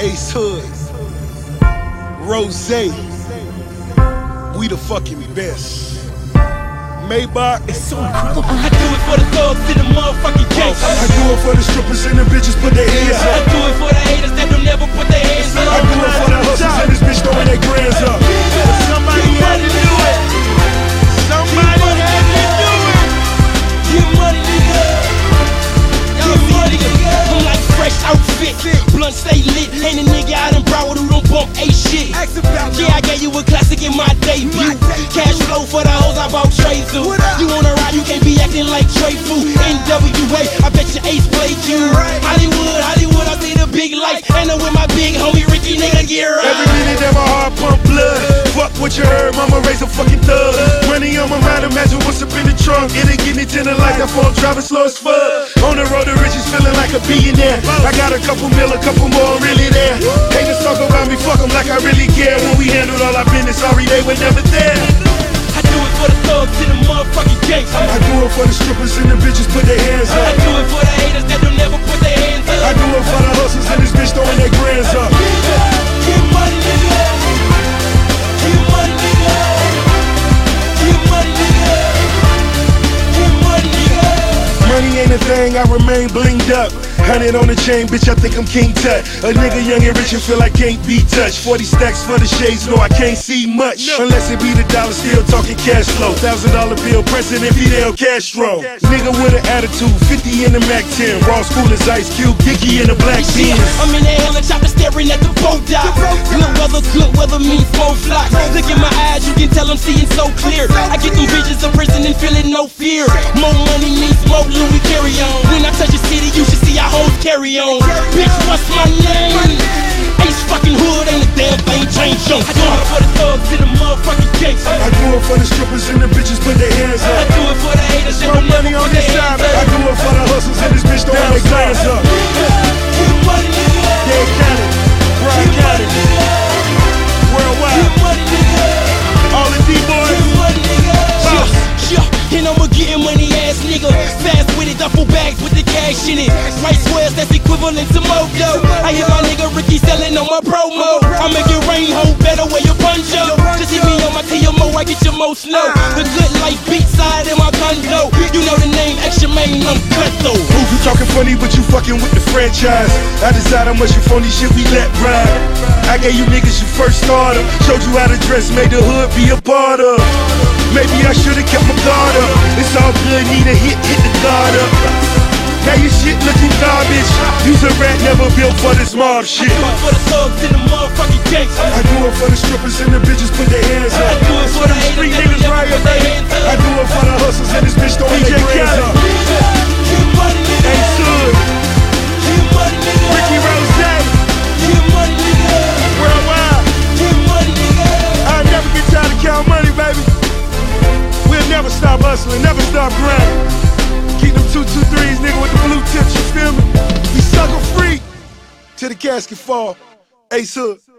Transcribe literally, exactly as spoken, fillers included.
Ace Hood, Rose, we the fucking best. Maybach, it's so incredible. I do it for the thugs in the motherfucking case. I do it for the strippers and the bitches put their hands I up. do it for the haters that don't never put their hands up. I do it for the hustlers and this bitch throwing their grands up. Somebody had to do it. Somebody had to do it. Get money, nigga. Get money, nigga. I'm like fresh outfit, blunt stay lit. Ain't a nigga out in Broward who don't bump a shit. Yeah, I gave you a classic in my debut. Cash flow for the hoes I bought Trey through. You wanna ride, you can't be acting like Trey Fu. N W A, I bet your Ace played you. Hollywood, Hollywood, I see the big lights. And I'm with my big homie Ricky, nigga, get right. Every minute that my heart pump blood. Fuck what you heard, mama raise a fucking thug. Money on my mind, imagine what's up in the trunk. It ain't getting to the light, that phone driving slow as fuck. On the road to riches, feeling like a billionaire. I got a couple mil, a couple more really there. Haters talk about me, fuck them like I really care. When we handled all our business, sorry they were never there. I do it for the thugs in the motherfucking case. I do it for the strippers and the bitches put their hands I up. do it for the haters that don't never put their hands up. I do it for the hustlers and this bitch throwing their grands up. Get money, nigga. Get money, nigga. Get money, nigga. Get money, nigga. Money ain't a thing, I remain blinged up. Hundred on the chain, bitch, I think I'm King Tut. A nigga young and rich and feel I can't be touched. Forty stacks for the shades, no, I can't see much. Unless it be the dollar, still talking cash flow. Thousand dollar bill, President Fidel Castro. Nigga with an attitude, fifty in the Mac ten. Raw school is Ice Cube, Dickie in the black jeans. I'm in the helicopter staring at the boat dock. Good weather, good weather means four flocks. Look in my eyes, you can tell I'm seeing so clear. I get them visions of prison and feeling no fear. More money means more Louis carry on. When I touch a city, you should see our hoes carry on. Bitch, what's my name? Ace fucking Hood, ain't a damn thing changed on. I do it for the thugs in the motherfucking case. I do it for the strippers and the bitches put their hands I up. do it for the haters that Throw don't never money on put this their side, hands I up. do it for the hustlers and this bitch throwing their grands up. Get money, nigga. Dead County, Broad County, worldwide, Get money, nigga. all the D-boys. Get money, nigga. Yeah, yeah, and I'ma getting money ass nigga. Fast with it, duffel bags with the cash in it. White squares, that's equivalent to Mojo. I hit my nigga Ricky selling on my promo. I make it rain, ho, better wear your poncho. Just hit me on my T M O, I get your most snow. The good life beat side in my condo. You know the name, extra main, I'm cutthroat. Ooh, you talking funny, but you fucking with the franchise. I decide how much you phony shit we let ride. I gave you niggas your first starter. Showed you how to dress, made the hood be a part of. Maybe I should've kept my guard up. It's all good, need a hit, hit the guard up. Now your shit looking garbage. You's a rat never built for this mob shit. I do it for the thugs in the motherfucking case. I do it for the strippers and the bitches put their hands I up. do it for the haters Street that don't niggas never riot, put their baby. hands I up. do it for the hustlers and this bitch throwing their grands up. Get money, nigga. Ace Hood, Get money, nigga. Ricky Rose, Get money, nigga. worldwide. Get money, nigga. I'll never get tired of counting money, baby. We'll never stop hustling, never stop grinding. Keep them two two threes, nigga, with the blue tips, you feel me? We sucker free till the casket fall. Ace Hood.